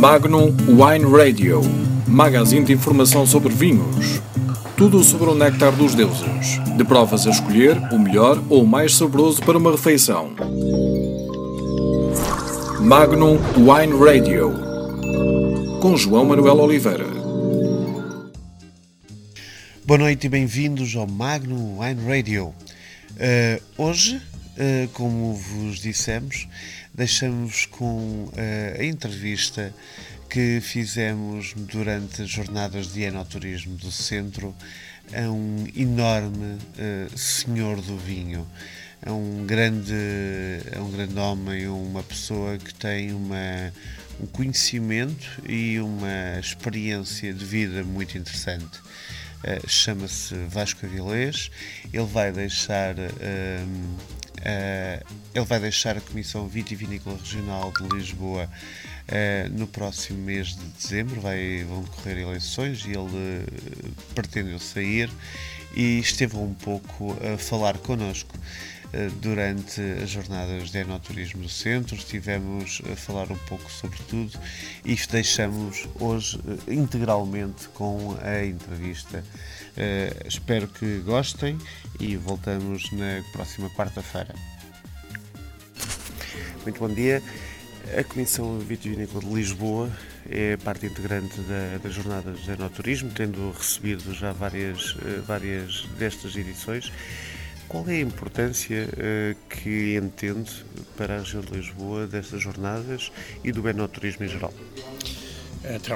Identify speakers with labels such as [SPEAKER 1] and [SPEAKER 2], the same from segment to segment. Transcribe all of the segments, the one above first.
[SPEAKER 1] Magnum Wine Radio, magazine de informação sobre vinhos. Tudo sobre o néctar dos deuses. De provas a escolher, o melhor ou o mais saboroso para uma refeição. Magnum Wine Radio, com João Manuel Oliveira.
[SPEAKER 2] Boa noite e bem-vindos ao Magnum Wine Radio. Hoje, como vos dissemos, deixamos com a entrevista que fizemos durante as jornadas de enoturismo do centro a um enorme senhor do vinho, a um grande homem, uma pessoa que tem um conhecimento e uma experiência de vida muito interessante. Chama-se Vasco Avilés. Ele vai deixar a Comissão Vitivinícola Regional de Lisboa no próximo mês de dezembro. Vão decorrer eleições e ele pretende sair, e esteve um pouco a falar connosco durante as jornadas de enoturismo do centro. Estivemos a falar um pouco sobre tudo e deixamos hoje integralmente com a entrevista. Espero que gostem e voltamos na próxima quarta-feira. Muito bom dia. A Comissão Vitivinícola de Lisboa é parte integrante das jornadas de enoturismo, tendo recebido já várias destas edições. Qual é a importância que entende para a região de Lisboa destas jornadas e do enoturismo em geral?
[SPEAKER 3] Então,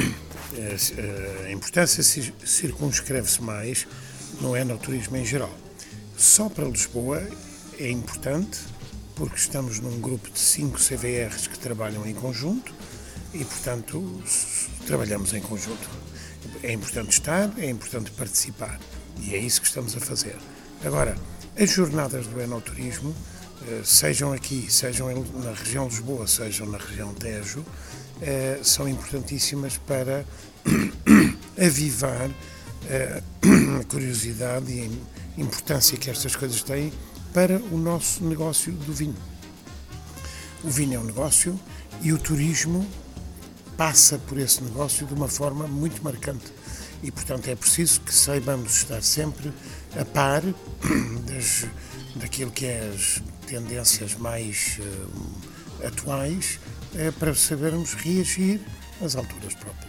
[SPEAKER 3] a importância circunscreve-se mais no enoturismo em geral. Só para Lisboa é importante porque estamos num grupo de 5 CVRs que trabalham em conjunto e, portanto, trabalhamos em conjunto. É importante estar, é importante participar, e é isso que estamos a fazer. Agora, as jornadas do enoturismo, sejam aqui, sejam na região de Lisboa, sejam na região de Tejo, são importantíssimas para avivar a curiosidade e a importância que estas coisas têm para o nosso negócio do vinho. O vinho é um negócio e o turismo passa por esse negócio de uma forma muito marcante. E, portanto, é preciso que saibamos estar sempre a par daquilo que é as tendências mais atuais, para sabermos reagir às alturas próprias.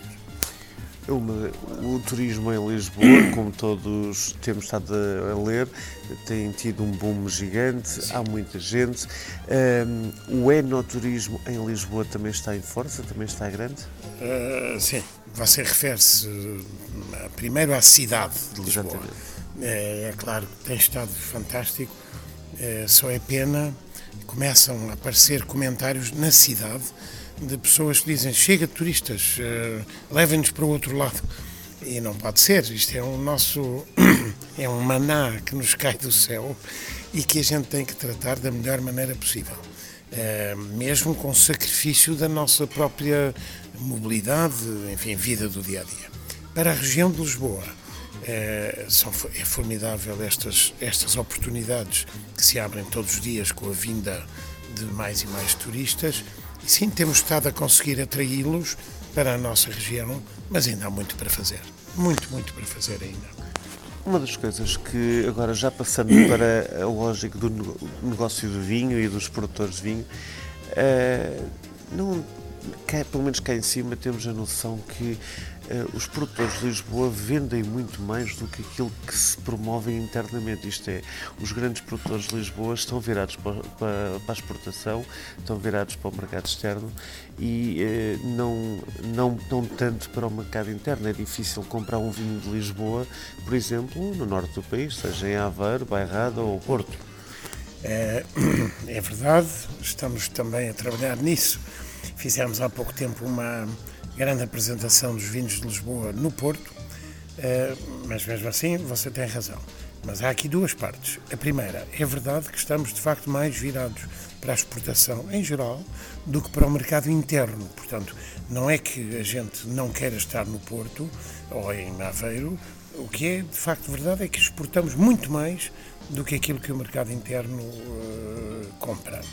[SPEAKER 2] O turismo em Lisboa, como todos temos estado a ler, tem tido um boom gigante. Sim. Há muita gente. O enoturismo em Lisboa também está em força, também está grande?
[SPEAKER 3] Sim, você refere-se primeiro à cidade de Lisboa. É claro que tem estado fantástico, só é pena, começam a aparecer comentários na cidade de pessoas que dizem: chega de turistas, levem-nos para o outro lado. E não pode ser, isto é é um maná que nos cai do céu e que a gente tem que tratar da melhor maneira possível, mesmo com sacrifício da nossa própria mobilidade, enfim, vida do dia-a-dia. Para a região de Lisboa, é formidável estas oportunidades que se abrem todos os dias com a vinda de mais e mais turistas. E sim, temos estado a conseguir atraí-los para a nossa região, mas ainda há muito para fazer. Muito para fazer ainda.
[SPEAKER 2] Uma das coisas que, agora já passando para a lógica do negócio do vinho e dos produtores de vinho, pelo menos cá em cima temos a noção que os produtores de Lisboa vendem muito mais do que aquilo que se promove internamente. Isto é, os grandes produtores de Lisboa estão virados para a exportação, estão virados para o mercado externo e não tanto para o mercado interno. É difícil comprar um vinho de Lisboa, por exemplo, no norte do país, seja em Aveiro, Bairrada ou Porto.
[SPEAKER 3] É verdade, estamos também a trabalhar nisso. Fizemos há pouco tempo uma grande apresentação dos vinhos de Lisboa no Porto, mas mesmo assim você tem razão. Mas há aqui duas partes. A primeira, é verdade que estamos de facto mais virados para a exportação em geral do que para o mercado interno. Portanto, não é que a gente não queira estar no Porto ou em Aveiro. O que é de facto verdade é que exportamos muito mais do que aquilo que o mercado interno compra.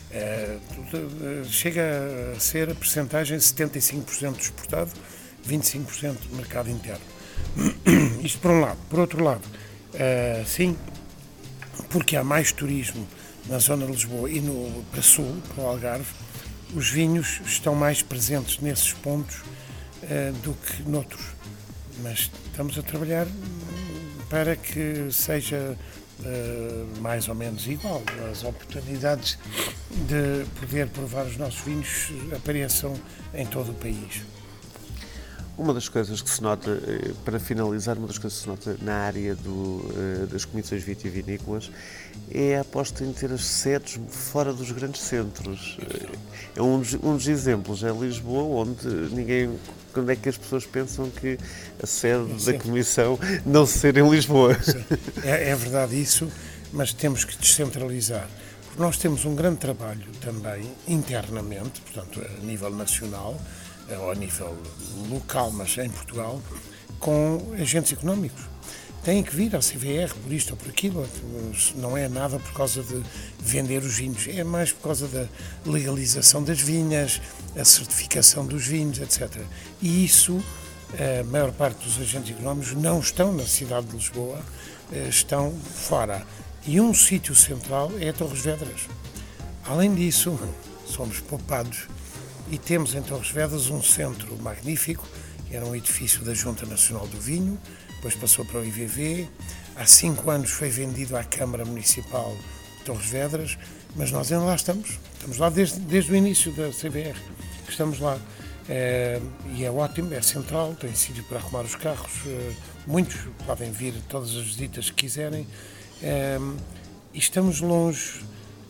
[SPEAKER 3] Chega a ser a percentagem 75% exportado, 25% mercado interno. Isto por um lado. Por outro lado, sim, porque há mais turismo na zona de Lisboa e para sul, para o Algarve, os vinhos estão mais presentes nesses pontos do que noutros. Mas estamos a trabalhar para que seja mais ou menos igual. As oportunidades de poder provar os nossos vinhos apareçam em todo o país.
[SPEAKER 2] Uma das coisas que se nota, para finalizar, uma das coisas que se nota na área das comissões vitivinícolas é a aposta em ter as sedes fora dos grandes centros. É um dos exemplos, é Lisboa, onde é que as pessoas pensam que a sede da Comissão não ser em Lisboa.
[SPEAKER 3] É verdade isso, mas temos que descentralizar. Porque nós temos um grande trabalho também internamente, portanto, a nível nacional, ou a nível local, mas em Portugal, com agentes económicos. Têm que vir à CVR por isto ou por aquilo, não é nada por causa de vender os vinhos, é mais por causa da legalização das vinhas, a certificação dos vinhos, etc. E isso, a maior parte dos agentes económicos não estão na cidade de Lisboa, estão fora. E um sítio central é Torres Vedras. Além disso, somos poupados e temos em Torres Vedras um centro magnífico, que era um edifício da Junta Nacional do Vinho, depois passou para o IVV, há 5 anos foi vendido à Câmara Municipal de Torres Vedras, mas nós ainda lá estamos lá desde o início da CVR, estamos lá, e é ótimo, é central, tem sítio para arrumar os carros, muitos podem vir todas as visitas que quiserem, e estamos longe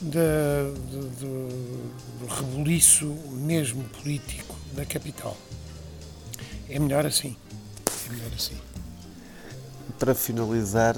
[SPEAKER 3] do rebuliço mesmo político da capital. É melhor assim.
[SPEAKER 2] Para finalizar,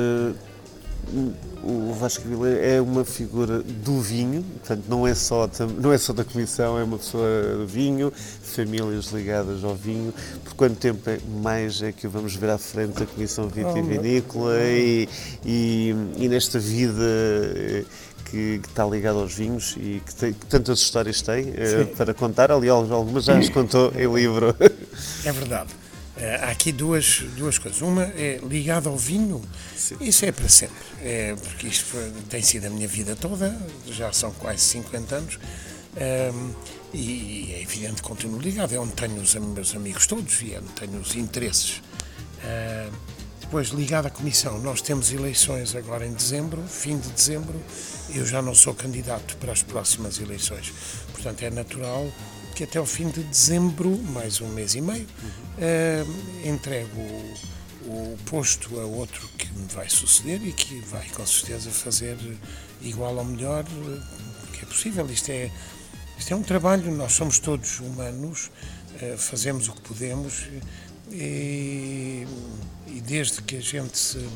[SPEAKER 2] o Vasco Vila é uma figura do vinho, portanto não é só da Comissão, é uma pessoa do vinho, famílias ligadas ao vinho. Por quanto tempo mais é que vamos ver à frente da Comissão Vitivinícola e nesta vida que está ligado aos vinhos e que tantas histórias tem para contar? Aliás, algumas já as contou em livro.
[SPEAKER 3] É verdade. Há aqui duas coisas. Uma é ligada ao vinho, sim. Isso é para sempre, porque isto tem sido a minha vida toda, já são quase 50 anos, e é evidente que continuo ligado, é onde tenho os meus amigos todos e é onde tenho os interesses. Depois, ligado à Comissão, nós temos eleições agora em dezembro, fim de dezembro, eu já não sou candidato para as próximas eleições, portanto é natural que até ao fim de dezembro, mais um mês e meio, entrego o posto a outro que me vai suceder e que vai com certeza fazer igual ou melhor que é possível. Isto é um trabalho, nós somos todos humanos, fazemos o que podemos e desde que a gente se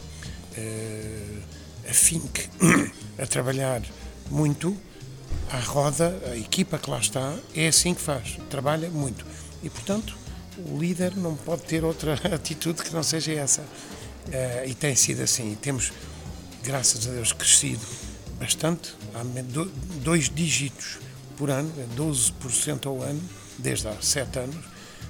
[SPEAKER 3] afinque a trabalhar muito, à roda, a equipa que lá está, é assim que faz, trabalha muito. E, portanto, o líder não pode ter outra atitude que não seja essa. E tem sido assim. E temos, graças a Deus, crescido bastante, há 2 dígitos por ano, 12% ao ano, desde há 7 anos.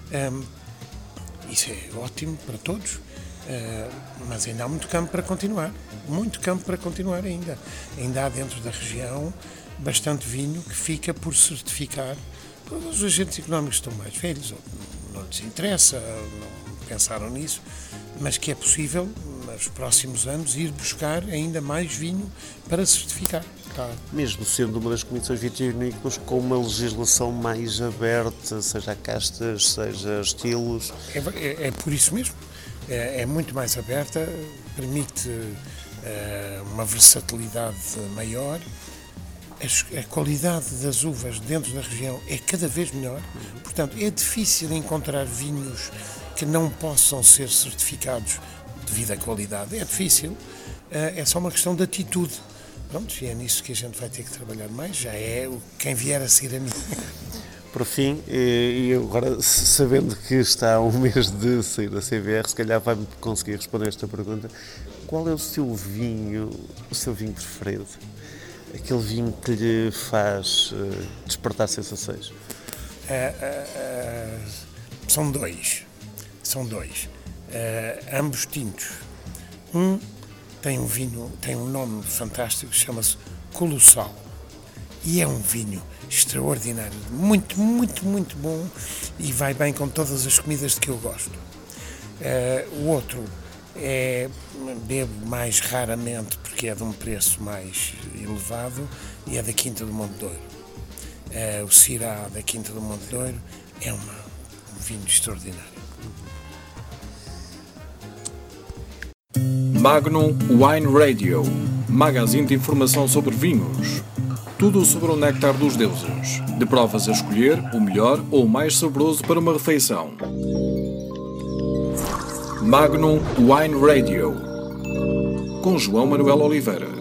[SPEAKER 3] Isso é ótimo para todos, mas ainda há muito campo para continuar. Muito campo para continuar ainda. Ainda há dentro da região bastante vinho que fica por certificar. Os agentes económicos estão mais velhos, não lhes interessa, não pensaram nisso, mas que é possível, nos próximos anos, ir buscar ainda mais vinho para certificar. Tá.
[SPEAKER 2] Mesmo sendo uma das comissões vitivinícolas com uma legislação mais aberta, seja a castas, seja a estilos.
[SPEAKER 3] É por isso mesmo. É muito mais aberta, permite uma versatilidade maior. A qualidade das uvas dentro da região é cada vez melhor, portanto é difícil encontrar vinhos que não possam ser certificados devido à qualidade, é difícil, é só uma questão de atitude. Pronto, e é nisso que a gente vai ter que trabalhar mais, já é quem vier a seguir a mim.
[SPEAKER 2] Por fim, e agora sabendo que está a um mês de sair da CVR, se calhar vai-me conseguir responder esta pergunta: qual é o seu vinho preferido? aquele vinho que lhe faz despertar sensações?
[SPEAKER 3] São dois. Ambos tintos. Um tem um nome fantástico, chama-se Colossal. E é um vinho extraordinário, muito, muito, muito bom e vai bem com todas as comidas de que eu gosto. O outro bebo mais raramente porque é de um preço mais elevado e é da Quinta do Monte Douro. O Syrah da Quinta do Monte Douro é um vinho extraordinário.
[SPEAKER 1] Magnum Wine Radio, magazine de informação sobre vinhos. Tudo sobre o néctar dos deuses, de provas a escolher o melhor ou o mais saboroso para uma refeição. Magnum Wine Radio, com João Manuel Oliveira.